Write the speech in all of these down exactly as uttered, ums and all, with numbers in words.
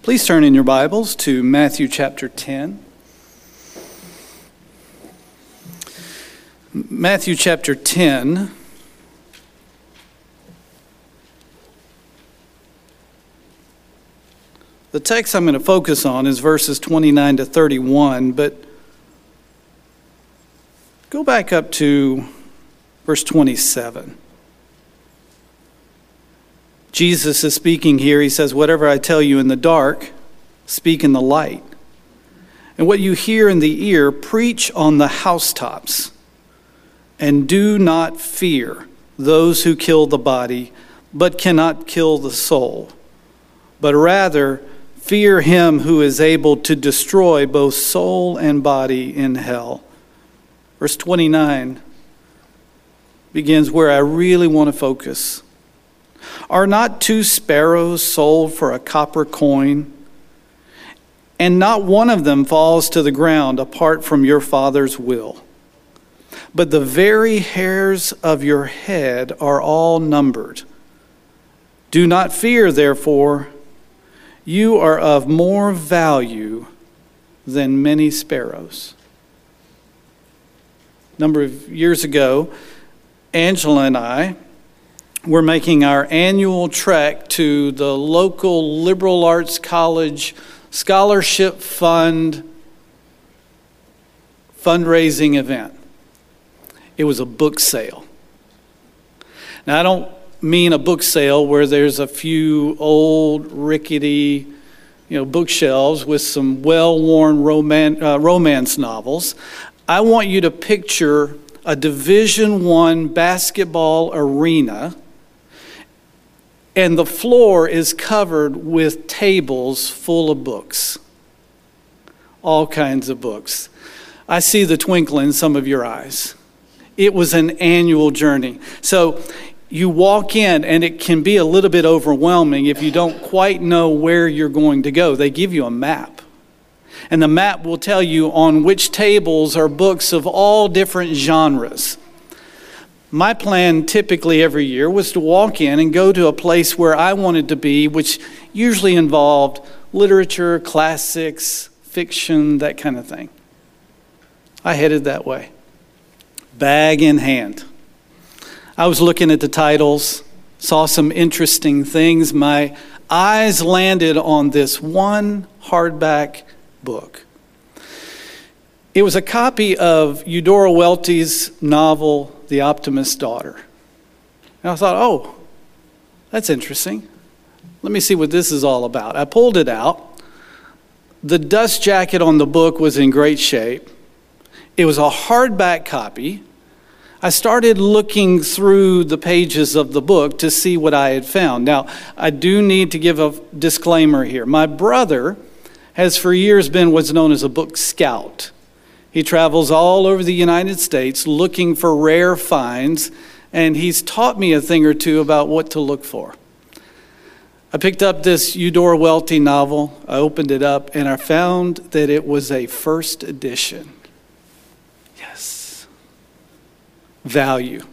Please turn in your Bibles to Matthew chapter ten. Matthew chapter ten. The text I'm going to focus on is verses twenty-nine to thirty-one, but go back up to verse twenty-seven. Jesus is speaking here. He says, "Whatever I tell you in the dark, speak in the light. And what you hear in the ear, preach on the housetops. And do not fear those who kill the body, but cannot kill the soul. But rather, fear him who is able to destroy both soul and body in hell." Verse twenty-nine begins where I really want to focus. "Are not two sparrows sold for a copper coin? And not one of them falls to the ground apart from your Father's will. But the very hairs of your head are all numbered. Do not fear, therefore. You are of more value than many sparrows." A number of years ago, Angela and I were making our annual trek to the local liberal arts college scholarship fund fundraising event. It was a book sale. Now, I don't mean a book sale where there's a few old, rickety, you know, bookshelves with some well-worn roman, uh, romance novels. I want you to picture a Division One basketball arena, and the floor is covered with tables full of books. All kinds of books. I see the twinkle in some of your eyes. It was an annual journey. So you walk in, and it can be a little bit overwhelming if you don't quite know where you're going to go. They give you a map. And the map will tell you on which tables are books of all different genres. My plan typically every year was to walk in and go to a place where I wanted to be, which usually involved literature, classics, fiction, that kind of thing. I headed that way, bag in hand. I was looking at the titles, saw some interesting things. My eyes landed on this one hardback book. It was a copy of Eudora Welty's novel, The Optimist's Daughter. And I thought, oh, that's interesting. Let me see what this is all about. I pulled it out. The dust jacket on the book was in great shape. It was a hardback copy. I started looking through the pages of the book to see what I had found. Now, I do need to give a disclaimer here. My brother has for years been what's known as a book scout. He travels all over the United States looking for rare finds, and he's taught me a thing or two about what to look for. I picked up this Eudora Welty novel. I opened it up, and I found that it was a first edition. Yes. Value.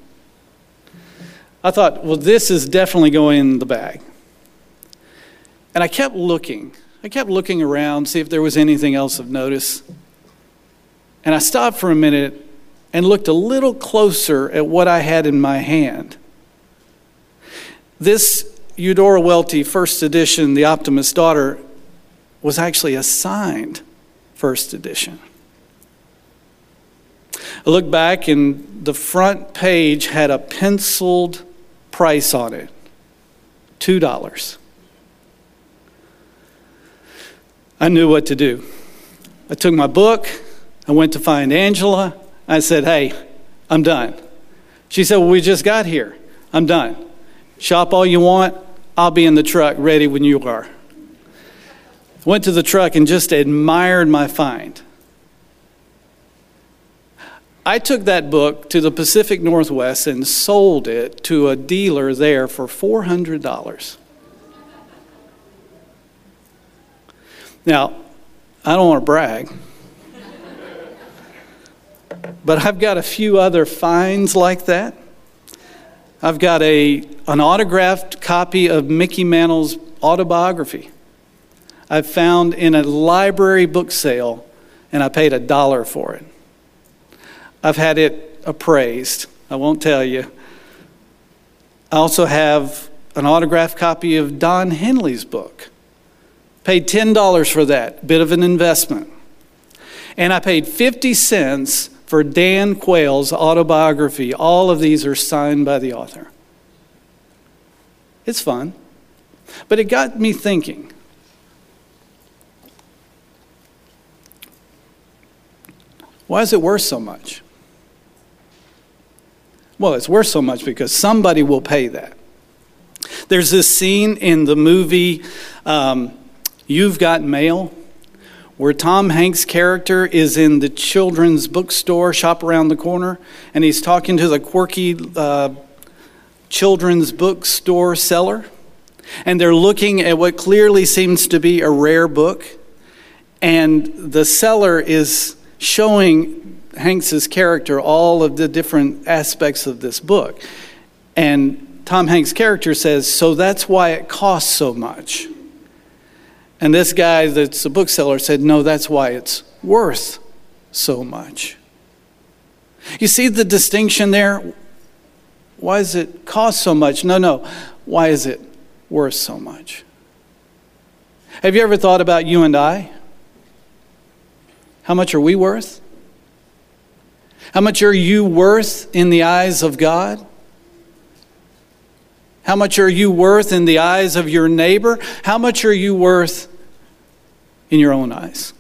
I thought, well, this is definitely going in the bag. And I kept looking. I kept looking around, see if there was anything else of notice. And I stopped for a minute and looked a little closer at what I had in my hand. This Eudora Welty first edition, The Optimist's Daughter, was actually a signed first edition. I looked back, and the front page had a penciled price on it, two dollars. I knew what to do. I took my book. I went to find Angela. I said, "Hey, I'm done." She said, "Well, we just got here. I'm done. Shop all you want. I'll be in the truck ready when you are." Went to the truck and just admired my find. I took that book to the Pacific Northwest and sold it to a dealer there for four hundred dollars. Now, I don't want to brag, but I've got a few other finds like that. I've got a an autographed copy of Mickey Mantle's autobiography. I found in a library book sale, and I paid a dollar for it. I've had it appraised. I won't tell you. I also have an autographed copy of Don Henley's book. Paid ten dollars for that, bit of an investment. And I paid fifty cents for Dan Quayle's autobiography. All of these are signed by the author. It's fun. But it got me thinking. Why is it worth so much? Well, it's worth so much because somebody will pay that. There's this scene in the movie um, You've Got Mail, where Tom Hanks' character is in the children's bookstore, shop around the corner, and he's talking to the quirky uh, children's bookstore seller, and they're looking at what clearly seems to be a rare book, and the seller is showing Hanks' character all of the different aspects of this book. And Tom Hanks' character says, so that's why it costs so much. And this guy that's a bookseller said, no, that's why it's worth so much. You see the distinction there? Why does it cost so much? No, no. Why is it worth so much? Have you ever thought about you and I? How much are we worth? How much are you worth in the eyes of God? How much are you worth in the eyes of your neighbor? How much are you worth in your own eyes?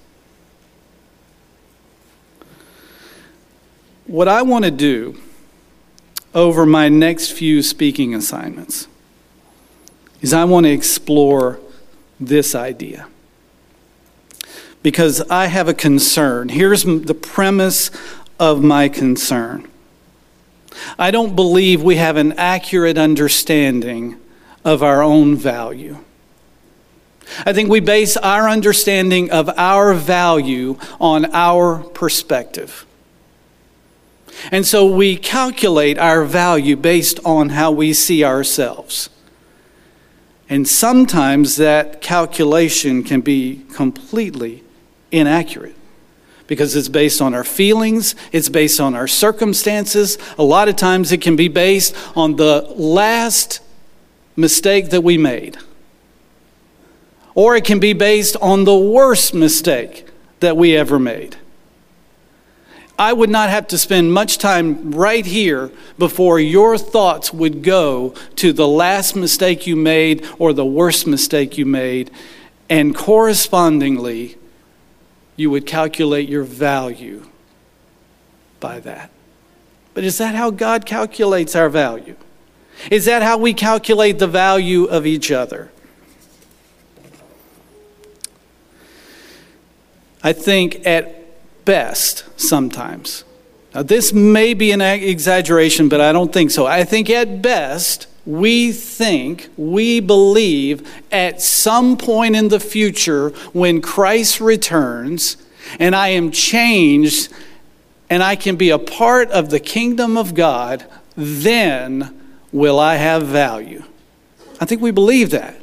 What I want to do over my next few speaking assignments is I want to explore this idea. Because I have a concern. Here's the premise of my concern. I don't believe we have an accurate understanding of our own value. I think we base our understanding of our value on our perspective. And so we calculate our value based on how we see ourselves. And sometimes that calculation can be completely inaccurate because it's based on our feelings, it's based on our circumstances. A lot of times it can be based on the last mistake that we made. Or it can be based on the worst mistake that we ever made. I would not have to spend much time right here before your thoughts would go to the last mistake you made or the worst mistake you made, and correspondingly, you would calculate your value by that. But is that how God calculates our value? Is that how we calculate the value of each other? I think at best, sometimes, now this may be an exaggeration, but I don't think so. I think at best, we think, we believe at some point in the future when Christ returns and I am changed and I can be a part of the kingdom of God, then will I have value. I think we believe that.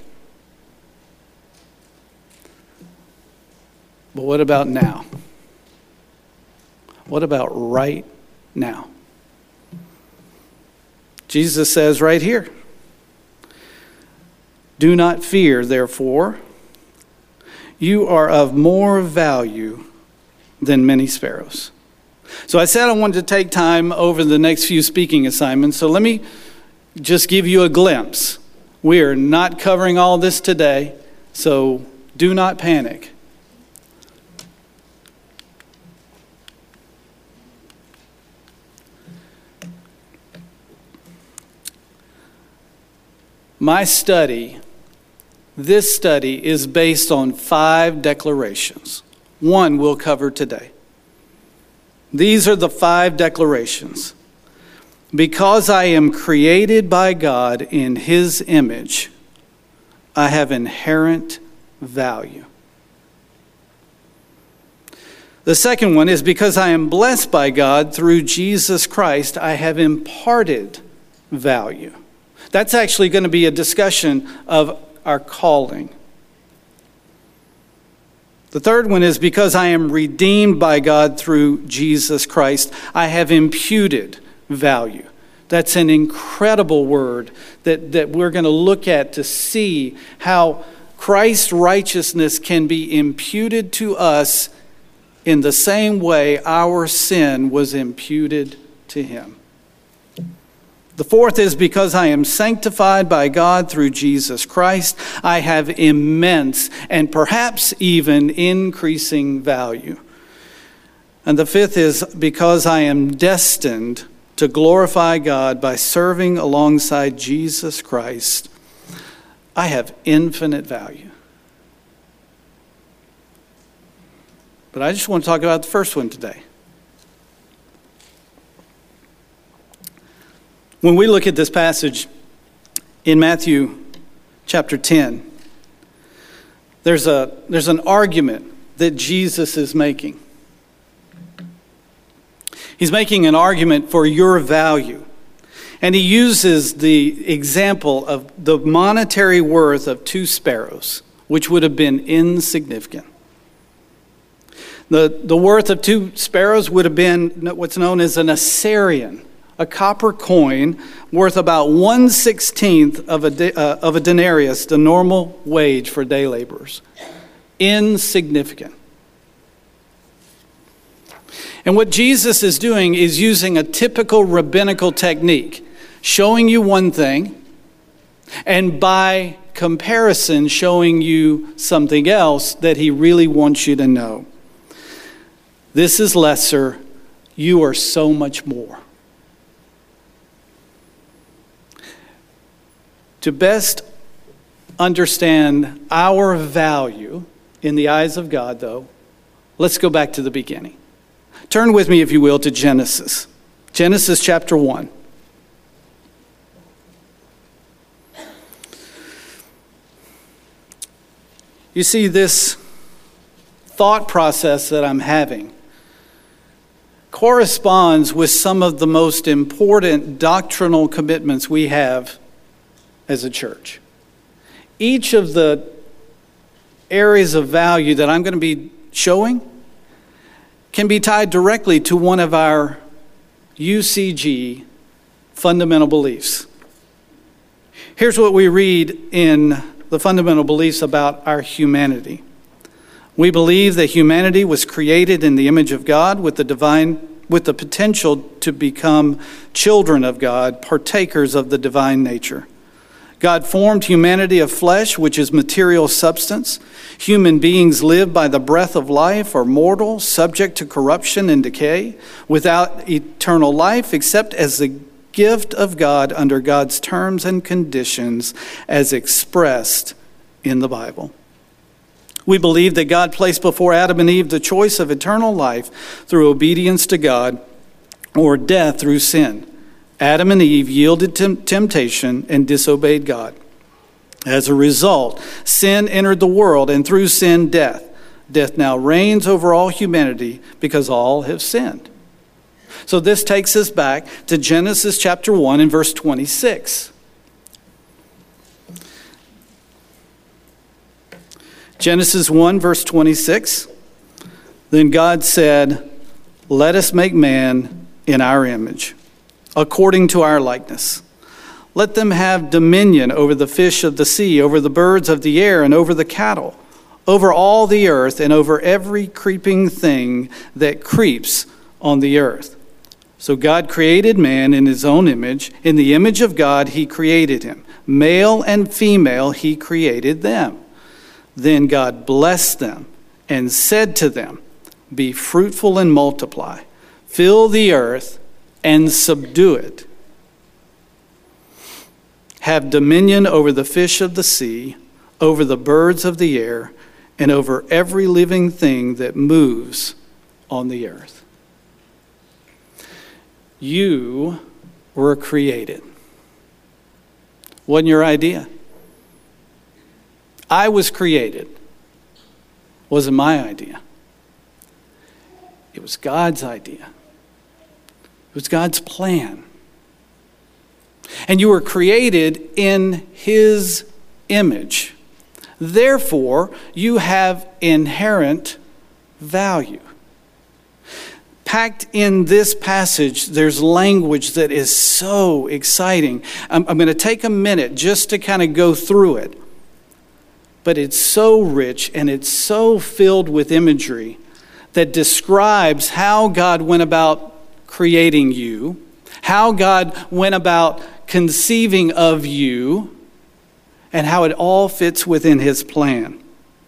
But what about now? What about right now? Jesus says right here, do not fear, therefore, you are of more value than many sparrows. So I said I wanted to take time over the next few speaking assignments, so let me just give you a glimpse. We are not covering all this today, so do not panic. My study, this study, is based on five declarations. One we'll cover today. These are the five declarations. Because I am created by God in His image, I have inherent value. The second one is because I am blessed by God through Jesus Christ, I have imparted value. That's actually going to be a discussion of our calling. The third one is because I am redeemed by God through Jesus Christ, I have imputed value. That's an incredible word that, that we're going to look at to see how Christ's righteousness can be imputed to us in the same way our sin was imputed to him. The fourth is because I am sanctified by God through Jesus Christ, I have immense and perhaps even increasing value. And the fifth is because I am destined to glorify God by serving alongside Jesus Christ, I have infinite value. But I just want to talk about the first one today. When we look at this passage in Matthew chapter ten, there's a there's an argument that Jesus is making. He's making an argument for your value. And he uses the example of the monetary worth of two sparrows, which would have been insignificant. The, the worth of two sparrows would have been what's known as an assarion, a copper coin worth about one sixteenth of a de, uh, of a denarius, the normal wage for day laborers. Insignificant. And what Jesus is doing is using a typical rabbinical technique, showing you one thing, and by comparison, showing you something else that he really wants you to know. This is lesser. You are so much more. To best understand our value in the eyes of God, though, let's go back to the beginning. Turn with me, if you will, to Genesis. Genesis chapter one. You see, this thought process that I'm having corresponds with some of the most important doctrinal commitments we have as a church. Each of the areas of value that I'm going to be showing can be tied directly to one of our U C G fundamental beliefs. Here's what we read in the fundamental beliefs about our humanity. We believe that humanity was created in the image of God with the divine, with the potential to become children of God, partakers of the divine nature. God formed humanity of flesh, which is material substance. Human beings live by the breath of life, are mortal, subject to corruption and decay, without eternal life, except as the gift of God under God's terms and conditions as expressed in the Bible. We believe that God placed before Adam and Eve the choice of eternal life through obedience to God or death through sin. Adam and Eve yielded to temptation and disobeyed God. As a result, sin entered the world, and through sin, death. Death now reigns over all humanity because all have sinned. So this takes us back to Genesis chapter one and verse twenty-six. Genesis one, verse twenty-six. Then God said, "Let us make man in our image, according to our likeness. Let them have dominion over the fish of the sea, over the birds of the air, and over the cattle, over all the earth, and over every creeping thing that creeps on the earth." So God created man in his own image. In the image of God, he created him. Male and female, he created them. Then God blessed them and said to them, "Be fruitful and multiply. Fill the earth and subdue it. Have dominion over the fish of the sea, over the birds of the air, and over every living thing that moves on the earth." You were created. Wasn't your idea? I was created. Wasn't my idea. It was God's idea. It was God's plan. And you were created in his image. Therefore, you have inherent value. Packed in this passage, there's language that is so exciting. I'm, I'm going to take a minute just to kind of go through it. But it's so rich and it's so filled with imagery that describes how God went about creating you, how God went about conceiving of you, and how it all fits within his plan.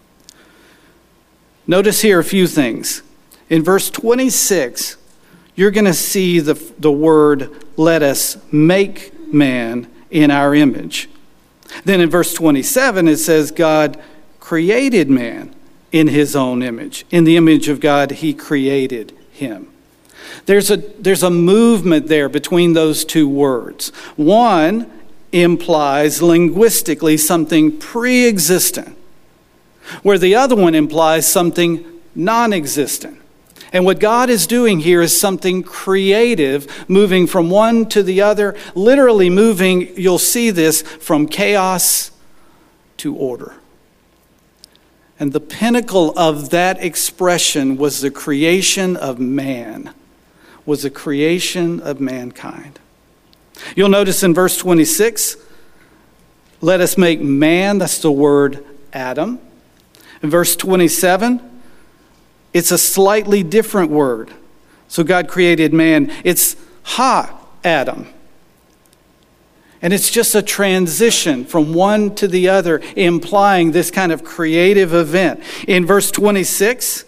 Notice here a few things. In verse twenty-six, you're going to see the, the word, let us make man in our image. Then in verse twenty-seven, it says God created man in his own image. In the image of God, he created him. There's a, there's a movement there between those two words. One implies linguistically something pre-existent, where the other one implies something non-existent. And what God is doing here is something creative, moving from one to the other, literally moving, you'll see this, from chaos to order. And the pinnacle of that expression was the creation of man, was the creation of mankind. You'll notice in verse twenty-six, let us make man, that's the word Adam. In verse twenty-seven, it's a slightly different word. So God created man. It's ha-Adam. And it's just a transition from one to the other, implying this kind of creative event. In verse twenty-six,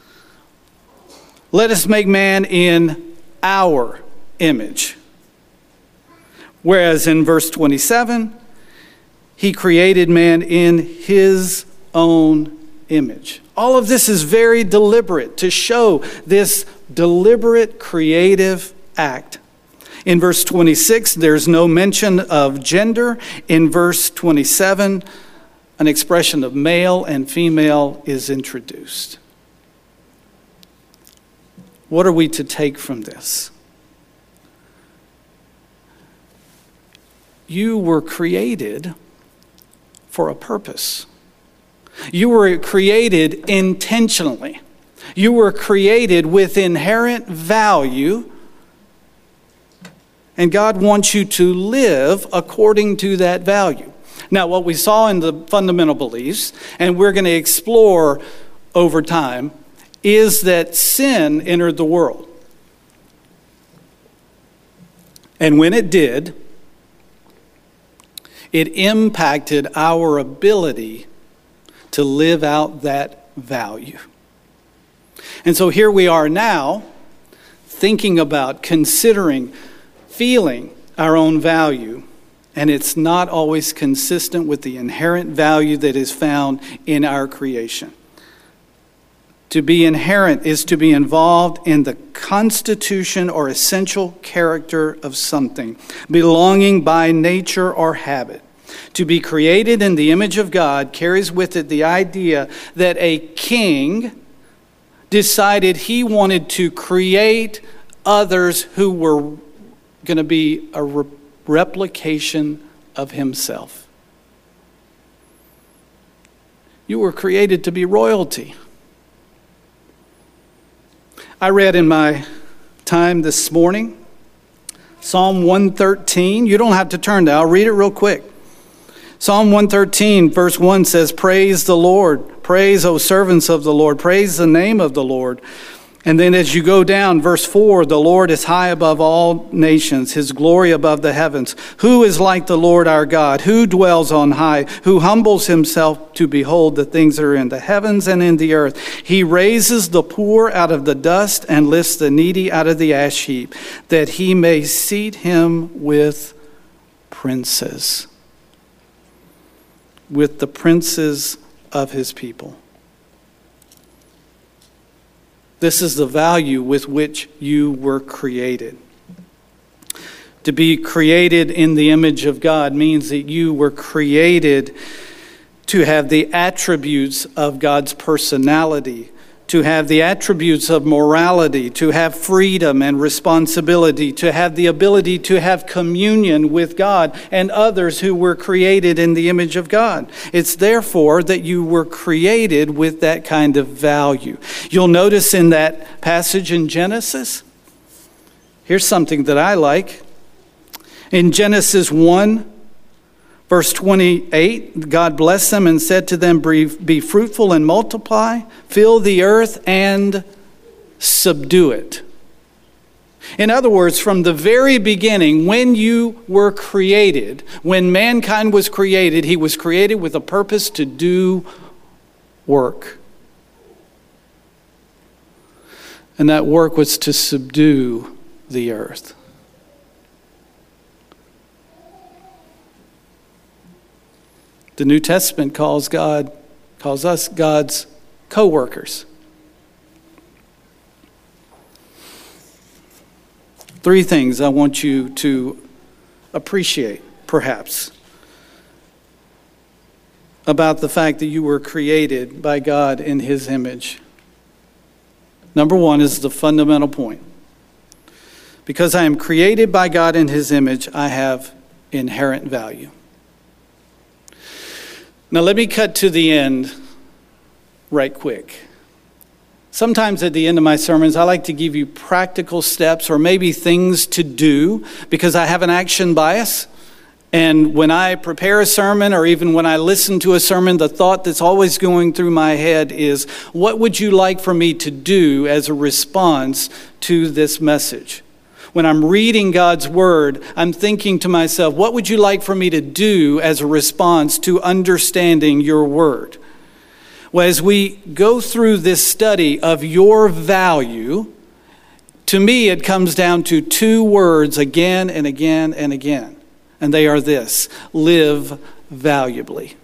let us make man in our image. Whereas in verse twenty-seven, he created man in his own image. All of this is very deliberate to show this deliberate creative act. In verse twenty-six, there's no mention of gender. In verse twenty-seven, an expression of male and female is introduced. What are we to take from this? You were created for a purpose. You were created intentionally. You were created with inherent value. And God wants you to live according to that value. Now, what we saw in the fundamental beliefs, and we're going to explore over time, is that sin entered the world. And when it did, it impacted our ability to live out that value. And so here we are now, thinking about, considering, feeling our own value, and it's not always consistent with the inherent value that is found in our creation. To be inherent is to be involved in the constitution or essential character of something, belonging by nature or habit. To be created in the image of God carries with it the idea that a king decided he wanted to create others who were going to be a re- replication of himself. You were created to be royalty. I read in my time this morning, Psalm one thirteen. You don't have to turn there. I'll read it real quick. Psalm one thirteen, verse one says, praise the Lord. Praise, O servants of the Lord. Praise the name of the Lord. And then as you go down, verse four, the Lord is high above all nations, his glory above the heavens. Who is like the Lord our God? Who dwells on high? Who humbles himself to behold the things that are in the heavens and in the earth? He raises the poor out of the dust and lifts the needy out of the ash heap, that he may seat him with princes, with the princes of his people. This is the value with which you were created. To be created in the image of God means that you were created to have the attributes of God's personality, to have the attributes of morality, to have freedom and responsibility, to have the ability to have communion with God and others who were created in the image of God. It's therefore that you were created with that kind of value. You'll notice in that passage in Genesis, here's something that I like. In Genesis one, verse twenty-eight, God blessed them and said to them, be fruitful and multiply, fill the earth and subdue it. In other words, from the very beginning, when you were created, when mankind was created, he was created with a purpose to do work. And that work was to subdue the earth. The New Testament calls God, calls us God's co-workers. Three things I want you to appreciate, perhaps, about the fact that you were created by God in His image. Number one is the fundamental point. Because I am created by God in His image, I have inherent value. Now let me cut to the end right quick. Sometimes at the end of my sermons, I like to give you practical steps or maybe things to do because I have an action bias. And when I prepare a sermon or even when I listen to a sermon, the thought that's always going through my head is, what would you like for me to do as a response to this message? When I'm reading God's word, I'm thinking to myself, what would you like for me to do as a response to understanding your word? Well, as we go through this study of your value, to me it comes down to two words again and again and again. And they are this: live valuably.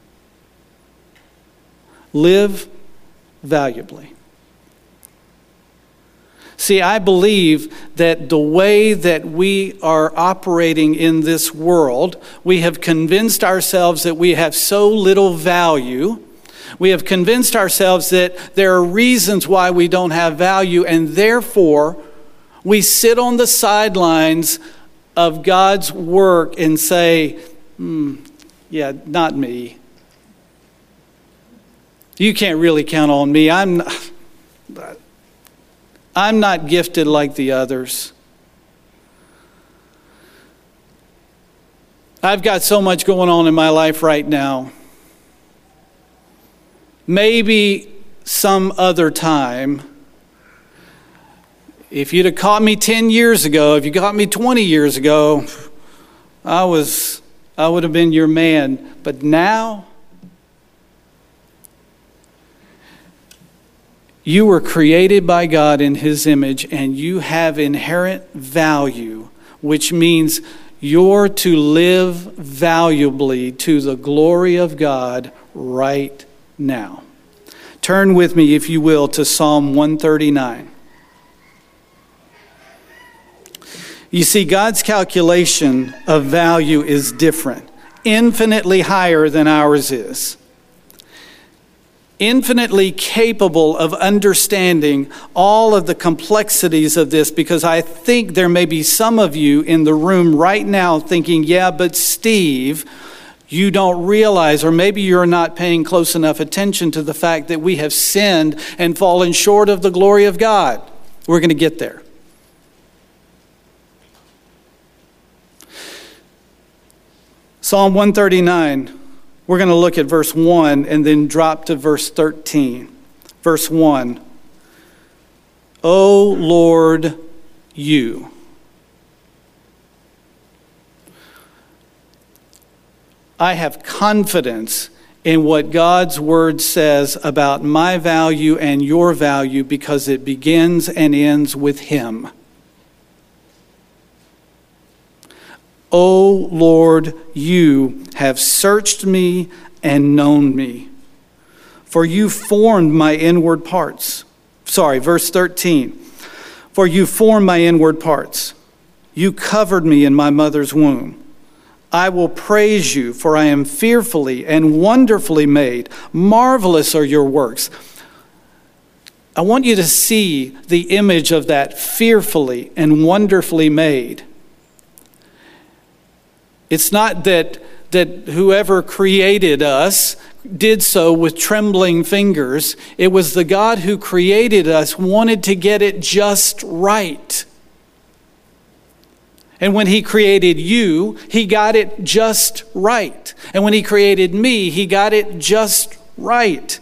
Live valuably. See, I believe that the way that we are operating in this world, we have convinced ourselves that we have so little value. We have convinced ourselves that there are reasons why we don't have value, and therefore we sit on the sidelines of God's work and say, hmm, yeah, not me. You can't really count on me. I'm not... I'm not gifted like the others. I've got so much going on in my life right now. Maybe some other time, if you'd have caught me ten years ago, if you caught me twenty years ago, I was, I would have been your man. But now, you were created by God in His image, and you have inherent value, which means you're to live valuably to the glory of God right now. Turn with me, if you will, to Psalm one thirty-nine. You see, God's calculation of value is different, infinitely higher than ours is. Infinitely capable of understanding all of the complexities of this, because I think there may be some of you in the room right now thinking, yeah, but Steve, you don't realize, or maybe you're not paying close enough attention to the fact that we have sinned and fallen short of the glory of God. We're going to get there. Psalm one thirty-nine. We're going to look at verse one and then drop to verse thirteen. Verse one. O Lord, you. I have confidence in what God's word says about my value and your value because it begins and ends with Him. O Lord, you have searched me and known me. For you formed my inward parts. Sorry, verse thirteen. For you formed my inward parts. You covered me in my mother's womb. I will praise you, for I am fearfully and wonderfully made. Marvelous are your works. I want you to see the image of that fearfully and wonderfully made. It's not that, that whoever created us did so with trembling fingers. It was the God who created us wanted to get it just right. And when he created you, he got it just right. And when he created me, he got it just right.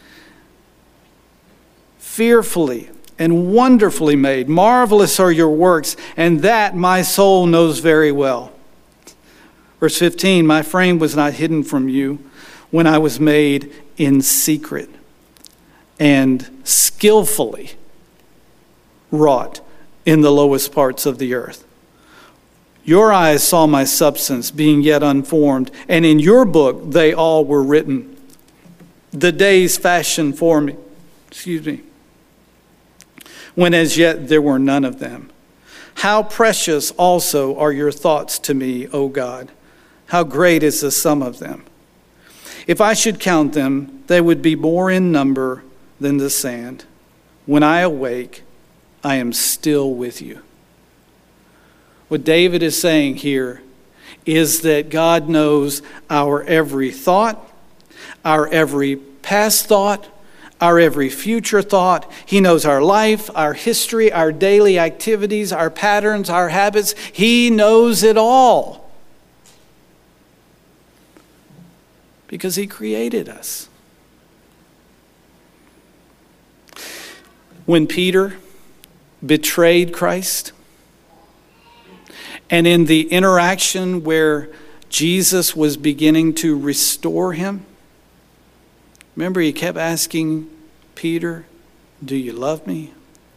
Fearfully and wonderfully made. Marvelous are your works, and that my soul knows very well. Verse fifteen, my frame was not hidden from you when I was made in secret and skillfully wrought in the lowest parts of the earth. Your eyes saw my substance being yet unformed, and in your book they all were written. The days fashioned for me, excuse me, when as yet there were none of them. How precious also are your thoughts to me, O God. How great is the sum of them. If I should count them, they would be more in number than the sand. When I awake, I am still with you. What David is saying here is that God knows our every thought, our every past thought, our every future thought. He knows our life, our history, our daily activities, our patterns, our habits. He knows it all. Because he created us. When Peter betrayed Christ, and in the interaction where Jesus was beginning to restore him, remember he kept asking Peter, do you love me?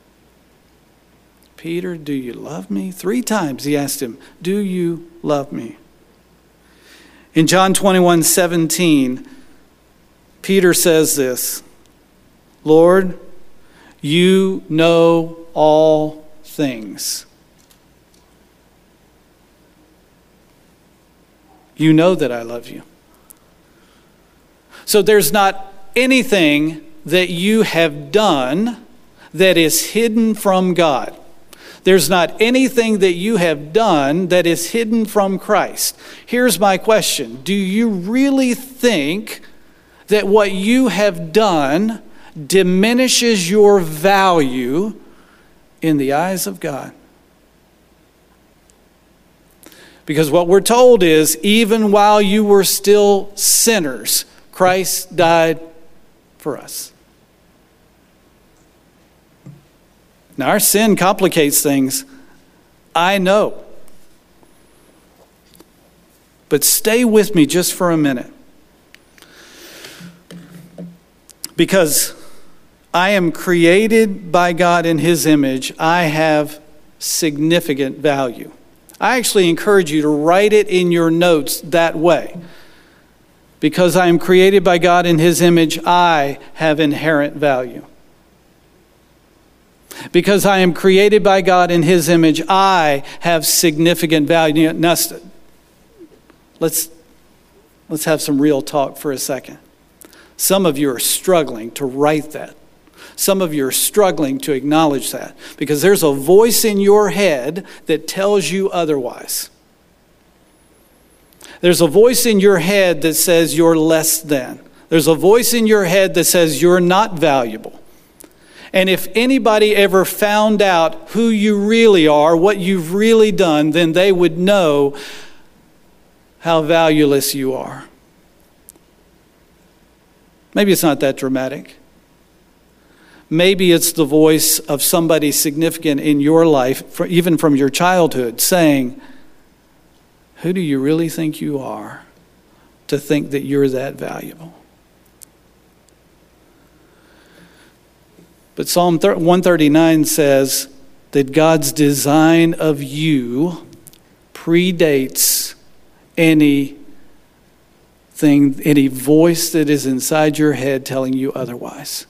Peter, do you love me? Three times he asked him, do you love me? In John twenty-one seventeen, Peter says this, Lord, you know all things. You know that I love you. So there's not anything that you have done that is hidden from God. There's not anything that you have done that is hidden from Christ. Here's my question. Do you really think that what you have done diminishes your value in the eyes of God? Because what we're told is, even while you were still sinners, Christ died for us. Now, our sin complicates things, I know. But stay with me just for a minute. Because I am created by God in his image, I have significant value. I actually encourage you to write it in your notes that way. Because I am created by God in his image, I have inherent value. Because I am created by God in his image, I have significant value. Now, let's, let's have some real talk for a second. Some of you are struggling to write that. Some of you are struggling to acknowledge that because there's a voice in your head that tells you otherwise. There's a voice in your head that says you're less than. There's a voice in your head that says you're not valuable. And if anybody ever found out who you really are, what you've really done, then they would know how valueless you are. Maybe it's not that dramatic. Maybe it's the voice of somebody significant in your life, even from your childhood, saying, who do you really think you are to think that you're that valuable? But Psalm one thirty-nine says that God's design of you predates any thing, any voice that is inside your head telling you otherwise.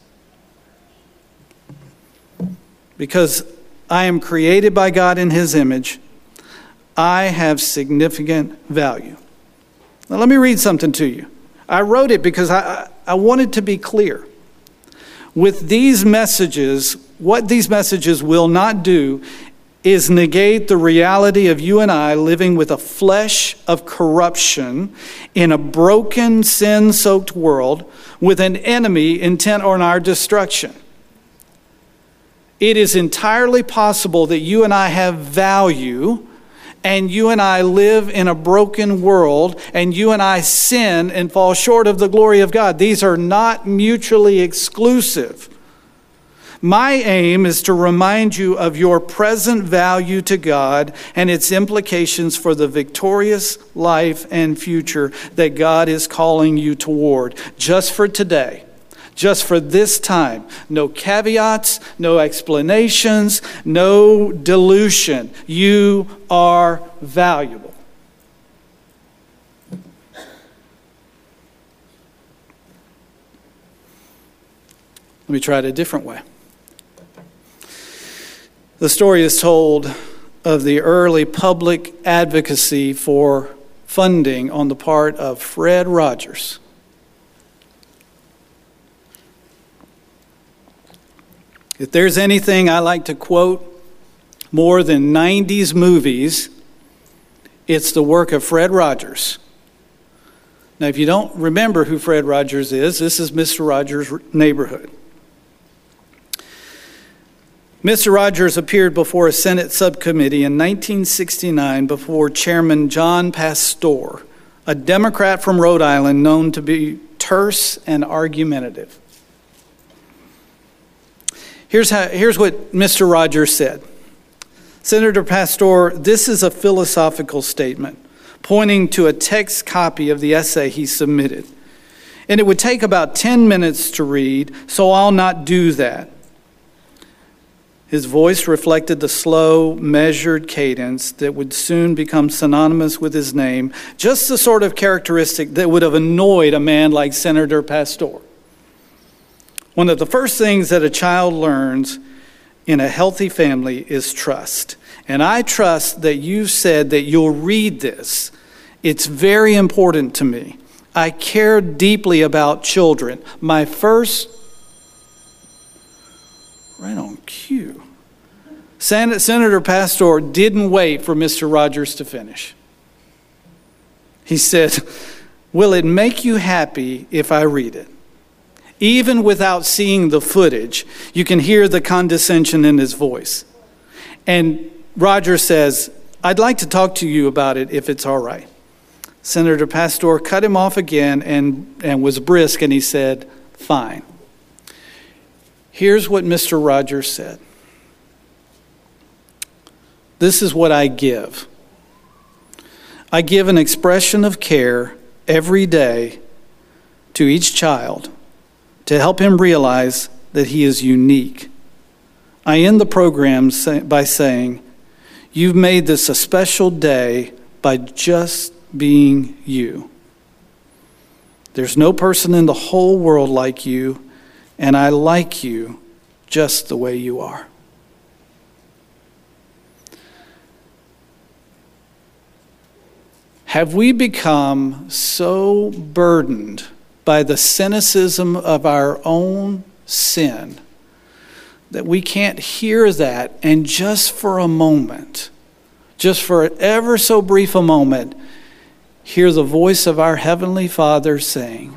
Because I am created by God in his image, I have significant value. Now let me read something to you. I wrote it because I, I wanted to be clear. With these messages, what these messages will not do is negate the reality of you and I living with a flesh of corruption in a broken, sin-soaked world with an enemy intent on our destruction. It is entirely possible that you and I have value, and you and I live in a broken world, and you and I sin and fall short of the glory of God. These are not mutually exclusive. My aim is to remind you of your present value to God and its implications for the victorious life and future that God is calling you toward. Just for today, just for this time. No caveats, no explanations, no dilution. You are valuable. Let me try it a different way. The story is told of the early public advocacy for funding on the part of Fred Rogers. If there's anything I like to quote more than nineties movies, it's the work of Fred Rogers. Now, if you don't remember who Fred Rogers is, this is Mister Rogers' Neighborhood. Mister Rogers appeared before a Senate subcommittee in nineteen sixty-nine before Chairman John Pastor, a Democrat from Rhode Island known to be terse and argumentative. Here's, how, here's what Mister Rogers said. Senator Pastor, this is a philosophical statement pointing to a text copy of the essay he submitted. And it would take about ten minutes to read, so I'll not do that. His voice reflected the slow, measured cadence that would soon become synonymous with his name, just the sort of characteristic that would have annoyed a man like Senator Pastor. One of the first things that a child learns in a healthy family is trust. And I trust that you said that you'll read this. It's very important to me. I care deeply about children. My first Right on cue. Sen- Senator Pastor didn't wait for Mister Rogers to finish. He said, will it make you happy if I read it? Even without seeing the footage, you can hear the condescension in his voice. And Rogers says, I'd like to talk to you about it if it's all right. Senator Pastor cut him off again and, and was brisk, and he said, fine. Here's what Mister Rogers said. This is what I give. I give an expression of care every day to each child to help him realize that he is unique. I end the program by saying, you've made this a special day by just being you. There's no person in the whole world like you, and I like you just the way you are. Have we become so burdened by the cynicism of our own sin that we can't hear that and just for a moment, just for ever so brief a moment, hear the voice of our Heavenly Father saying,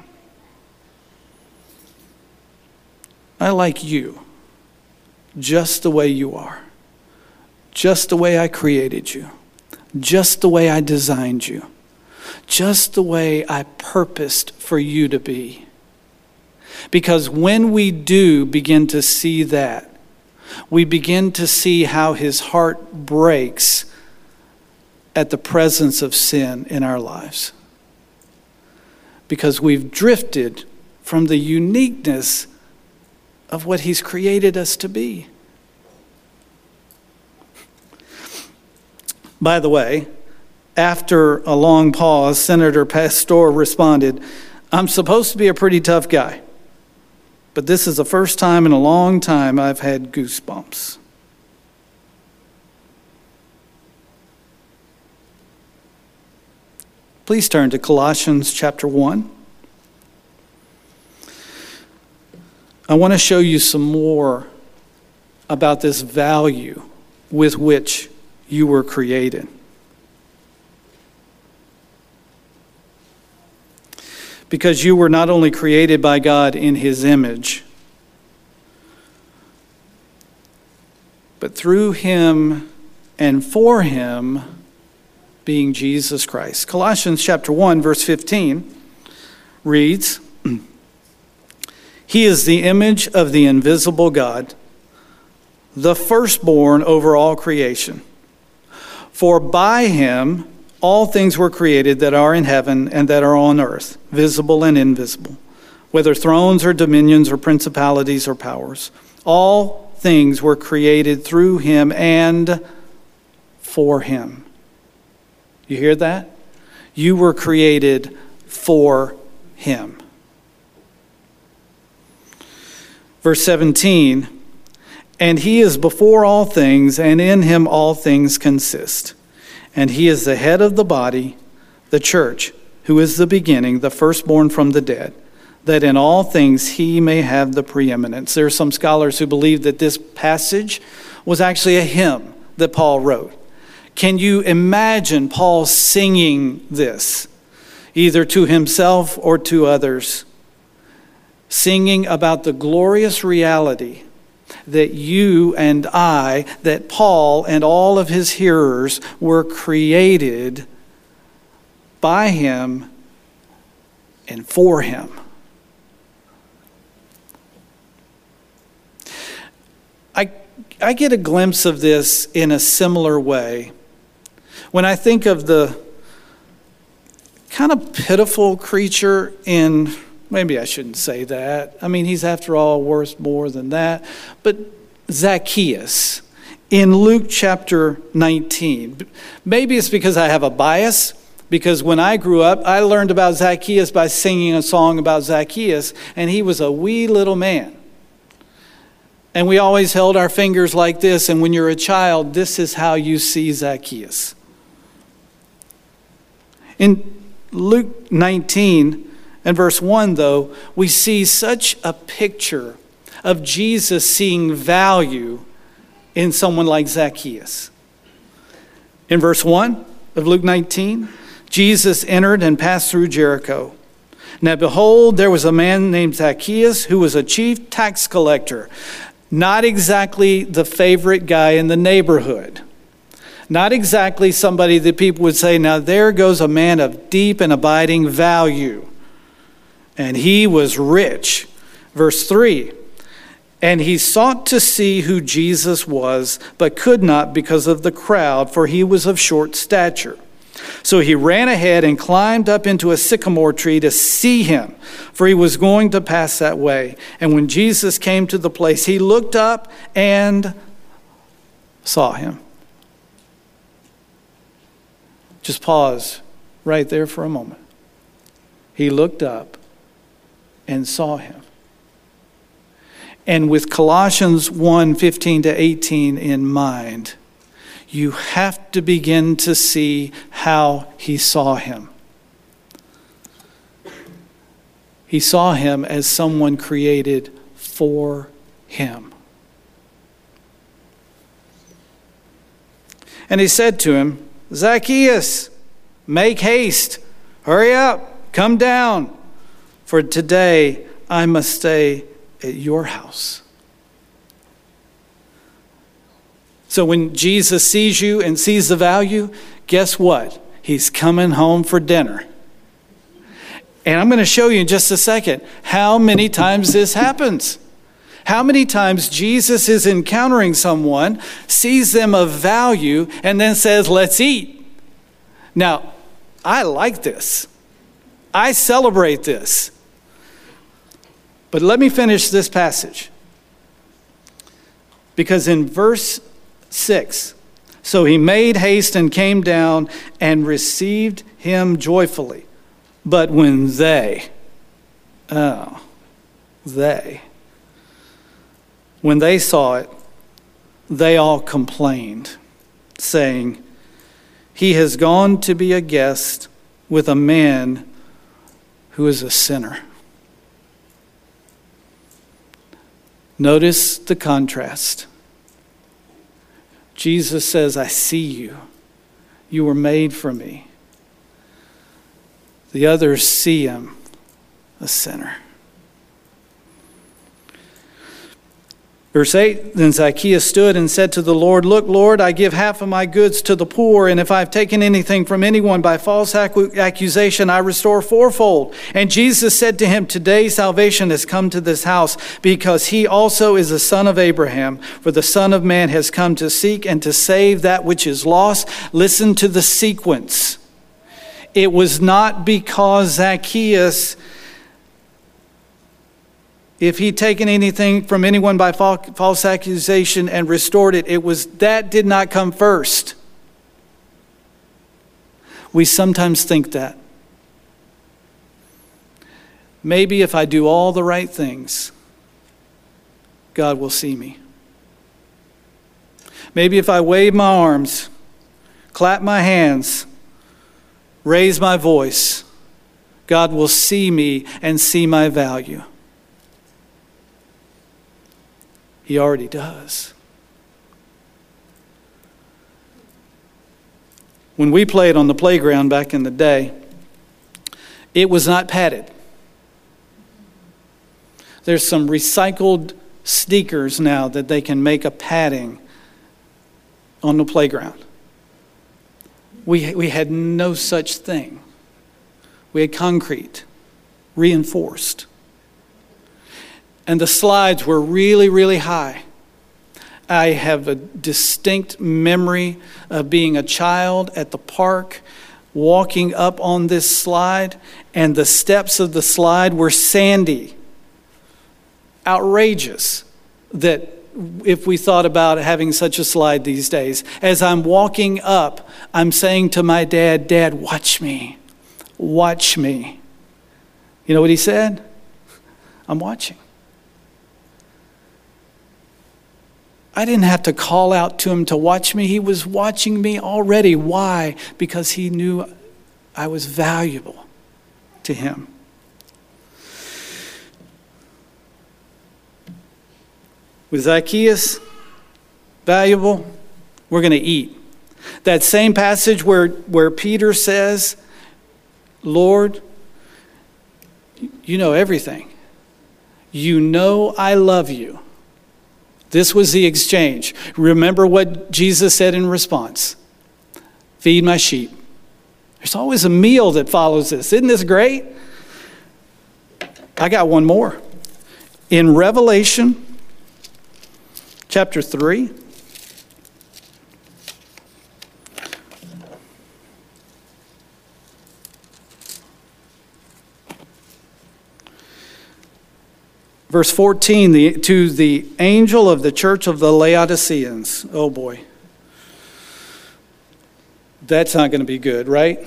I like you just the way you are, just the way I created you, just the way I designed you, just the way I purposed for you to be. Because when we do begin to see that, we begin to see how his heart breaks at the presence of sin in our lives. Because we've drifted from the uniqueness of what he's created us to be. By the way, after a long pause, Senator Pastor responded, I'm supposed to be a pretty tough guy, but this is the first time in a long time I've had goosebumps. Please turn to Colossians chapter one. I want to show you some more about this value with which you were created. Because you were not only created by God in his image, but through him and for him, being Jesus Christ. Colossians chapter one, verse fifteen reads, "He is the image of the invisible God, the firstborn over all creation. For by him all things were created that are in heaven and that are on earth, visible and invisible, whether thrones or dominions or principalities or powers. All things were created through him and for him." You hear that? You were created for him. Verse seventeen, "And he is before all things, and in him all things consist. And he is the head of the body, the church, who is the beginning, the firstborn from the dead, that in all things he may have the preeminence." There are some scholars who believe that this passage was actually a hymn that Paul wrote. Can you imagine Paul singing this, either to himself or to others, singing about the glorious reality that you and I, that Paul and all of his hearers were created by him and for him? I, I get a glimpse of this in a similar way when I think of the kind of pitiful creature in, maybe I shouldn't say that. I mean, he's after all worth more than that. But Zacchaeus in Luke chapter nineteen. Maybe it's because I have a bias, because when I grew up, I learned about Zacchaeus by singing a song about Zacchaeus, and he was a wee little man. And we always held our fingers like this, and when you're a child, this is how you see Zacchaeus. In Luke nineteen and verse one, though, we see such a picture of Jesus seeing value in someone like Zacchaeus. In verse one of Luke nineteen, Jesus entered and passed through Jericho. Now behold, there was a man named Zacchaeus who was a chief tax collector. Not exactly the favorite guy in the neighborhood. Not exactly somebody that people would say, now there goes a man of deep and abiding value. And he was rich. Verse three, "And he sought to see who Jesus was, but could not because of the crowd, for he was of short stature. So he ran ahead and climbed up into a sycamore tree to see him, for he was going to pass that way. And when Jesus came to the place, he looked up and saw him." Just pause right there for a moment. He looked up and saw him. And with Colossians one, fifteen to eighteen in mind, you have to begin to see how he saw him. He saw him as someone created for him. And he said to him, "Zacchaeus, make haste, hurry up, come down, for today I must stay at your house." So when Jesus sees you and sees the value, guess what? He's coming home for dinner. And I'm going to show you in just a second how many times this happens. How many times Jesus is encountering someone, sees them of value, and then says, "Let's eat." Now, I like this. I celebrate this. But let me finish this passage. Because in verse six, "So he made haste and came down and received him joyfully. But when they," oh, they, "when they saw it, they all complained, saying, 'He has gone to be a guest with a man who is a sinner.'" Notice the contrast. Jesus says, I see you. You were made for me. The others see him, a sinner. Verse eight, then Zacchaeus stood and said to the Lord, look, Lord, I give half of my goods to the poor, and if I've taken anything from anyone by false accu- accusation, I restore fourfold. And Jesus said to him, today salvation has come to this house, because he also is a son of Abraham. For the Son of Man has come to seek and to save that which is lost. Listen to the sequence. It was not because Zacchaeus, if he'd taken anything from anyone by false accusation and restored it, it was that did not come first. We sometimes think that. Maybe if I do all the right things, God will see me. Maybe if I wave my arms, clap my hands, raise my voice, God will see me and see my value. He already does. When we played on the playground back in the day, it was not padded. There's some recycled sneakers now that they can make a padding on the playground. We, we had no such thing. We had concrete, reinforced. And the slides were really, really high. I have a distinct memory of being a child at the park, walking up on this slide, and the steps of the slide were sandy. Outrageous that if we thought about having such a slide these days. As I'm walking up, I'm saying to my dad, Dad, watch me. Watch me. You know what he said? I'm watching. I didn't have to call out to him to watch me. He was watching me already. Why? Because he knew I was valuable to him. With Zacchaeus, valuable, we're going to eat. That same passage where, where Peter says, Lord, you know everything. You know I love you. This was the exchange. Remember what Jesus said in response. Feed my sheep. There's always a meal that follows this. Isn't this great? I got one more. In Revelation chapter three, verse fourteen, the, to the angel of the church of the Laodiceans. Oh boy. That's not going to be good, right?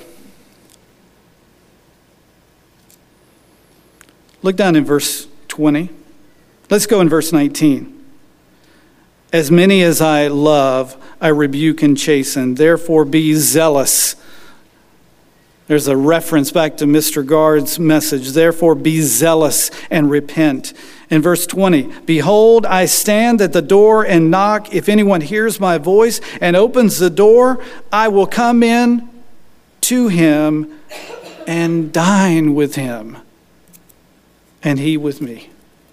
Look down in verse twenty. Let's go in verse nineteen. As many as I love, I rebuke and chasten. Therefore be zealous. There's a reference back to Mister Guard's message. Therefore be zealous and repent. In verse twenty, behold, I stand at the door and knock. If anyone hears my voice and opens the door, I will come in to him and dine with him, and he with me.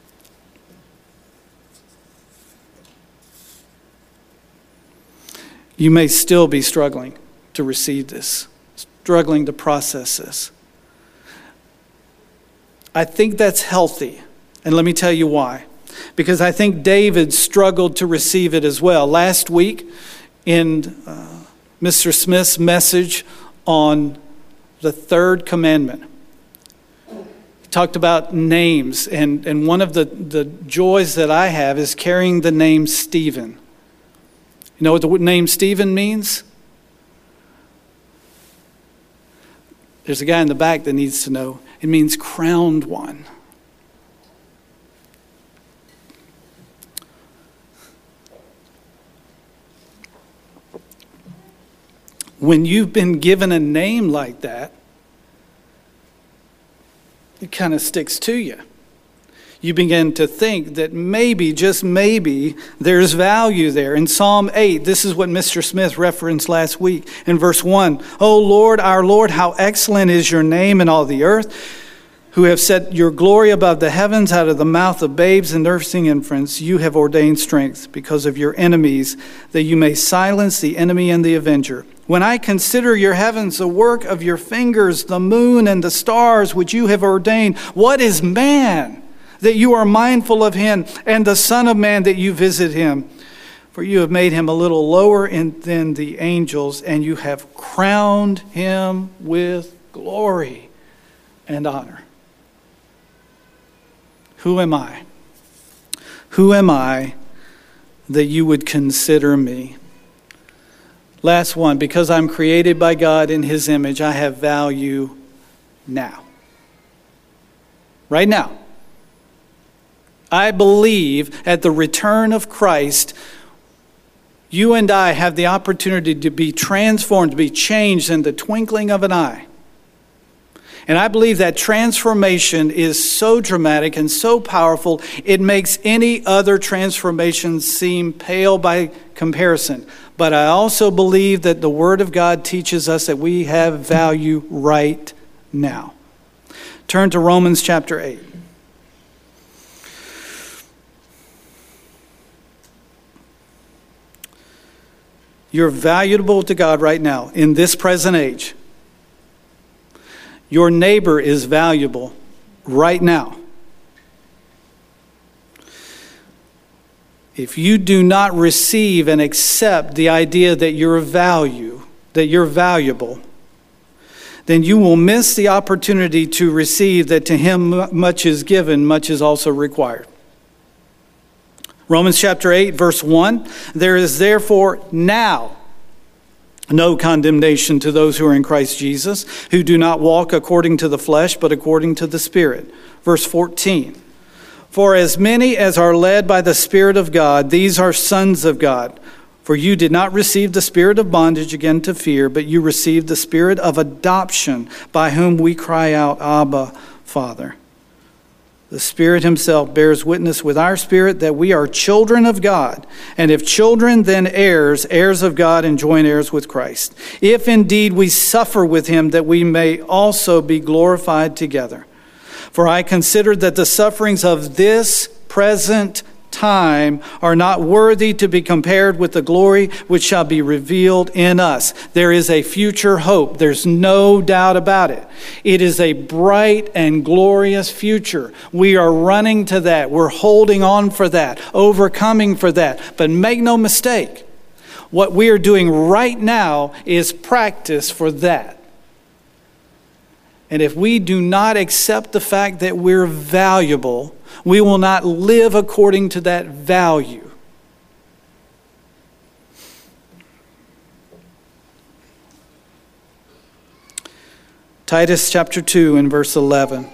You may still be struggling to receive this, struggling to process this. I think that's healthy. And let me tell you why. Because I think David struggled to receive it as well. Last week in uh, Mister Smith's message on the third commandment, he talked about names. And, and one of the, the joys that I have is carrying the name Stephen. You know what the name Stephen means? There's a guy in the back that needs to know. It means crowned one. When you've been given a name like that, it kind of sticks to you. You begin to think that maybe, just maybe, there's value there. In Psalm eight, this is what Mister Smith referenced last week. In verse one, O Lord, our Lord, how excellent is your name in all the earth, who have set your glory above the heavens. Out of the mouth of babes and nursing infants, you have ordained strength because of your enemies, that you may silence the enemy and the avenger. When I consider your heavens, the work of your fingers, the moon and the stars which you have ordained, what is man that you are mindful of him, and the Son of Man that you visit him? For you have made him a little lower in, than the angels, and you have crowned him with glory and honor. Who am I? Who am I that you would consider me? Last one, because I'm created by God in his image, I have value now. Right now. I believe at the return of Christ, you and I have the opportunity to be transformed, to be changed in the twinkling of an eye. And I believe that transformation is so dramatic and so powerful, it makes any other transformation seem pale by comparison. But I also believe that the Word of God teaches us that we have value right now. Turn to Romans chapter eight. You're valuable to God right now in this present age. Your neighbor is valuable right now. If you do not receive and accept the idea that you're of value, that you're valuable, then you will miss the opportunity to receive that to him much is given, much is also required. Romans chapter eight, verse one, there is therefore now no condemnation to those who are in Christ Jesus, who do not walk according to the flesh, but according to the Spirit. Verse fourteen, for as many as are led by the Spirit of God, these are sons of God. For you did not receive the spirit of bondage again to fear, but you received the spirit of adoption, by whom we cry out, Abba, Father. The Spirit himself bears witness with our spirit that we are children of God. And if children, then heirs, heirs of God, and joint heirs with Christ. If indeed we suffer with him, that we may also be glorified together. For I consider that the sufferings of this present time are not worthy to be compared with the glory which shall be revealed in us. There is a future hope. There's no doubt about it. It is a bright and glorious future. We are running to that. We're holding on for that, overcoming for that. But make no mistake, what we are doing right now is practice for that. And if we do not accept the fact that we're valuable, we will not live according to that value. Titus chapter two and verse eleven.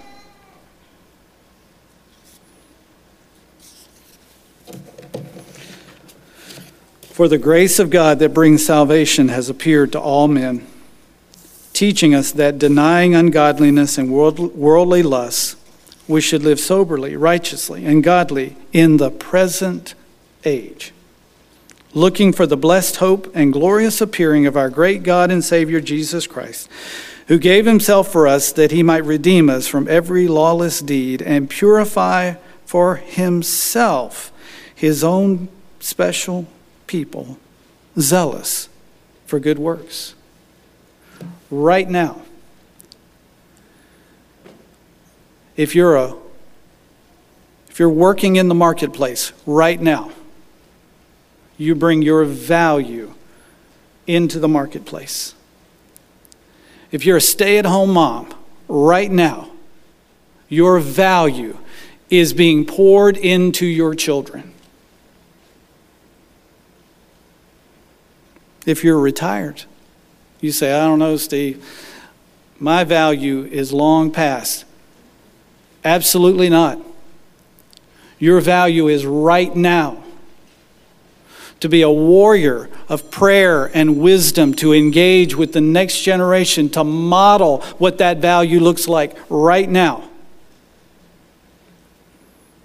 For the grace of God that brings salvation has appeared to all men, teaching us that denying ungodliness and world, worldly lusts, we should live soberly, righteously, and godly in the present age, looking for the blessed hope and glorious appearing of our great God and Savior Jesus Christ, who gave himself for us that he might redeem us from every lawless deed and purify for himself his own special people, zealous for good works. Right now, if you're a if you're working in the marketplace right now, you bring your value into the marketplace. If you're a stay-at-home mom right now, your value is being poured into your children. If you're retired, you say, I don't know, Steve, my value is long past. Absolutely not. Your value is right now. To be a warrior of prayer and wisdom, to engage with the next generation, to model what that value looks like right now.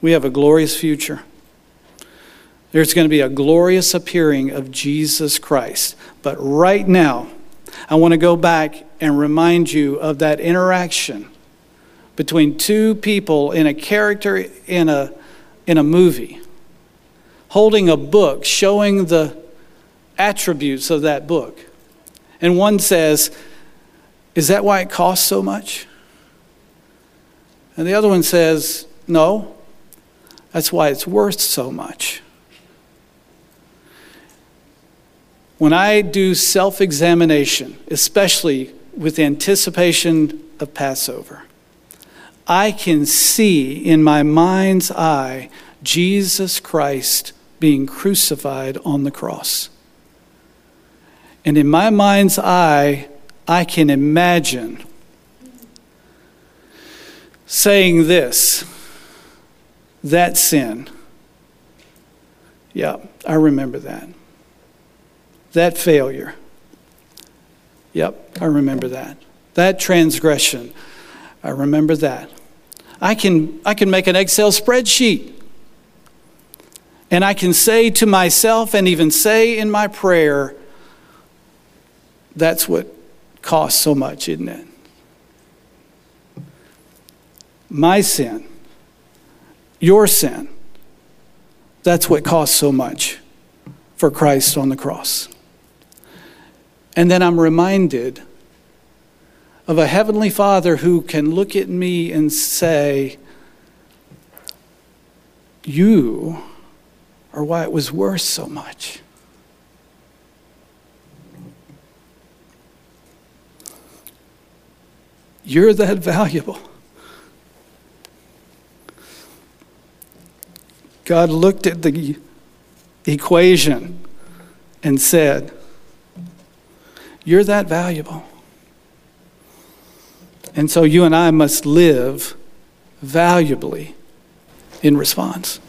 We have a glorious future. There's going to be a glorious appearing of Jesus Christ. But right now, I want to go back and remind you of that interaction between two people in a character in a, in a movie, holding a book, showing the attributes of that book. And one says, "Is that why it costs so much?" And the other one says, "No, that's why it's worth so much." When I do self-examination, especially with anticipation of Passover, I can see in my mind's eye Jesus Christ being crucified on the cross. And in my mind's eye, I can imagine saying this, "That sin, yeah, I remember that. That failure, yep, I remember that. That transgression, I remember that." I can, I can make an Excel spreadsheet. And I can say to myself and even say in my prayer, that's what costs so much, isn't it? My sin, your sin, that's what costs so much for Christ on the cross. And then I'm reminded of a Heavenly Father who can look at me and say, "You are why it was worth so much." You're that valuable. God looked at the equation and said, "You're that valuable." And so you and I must live valuably in response.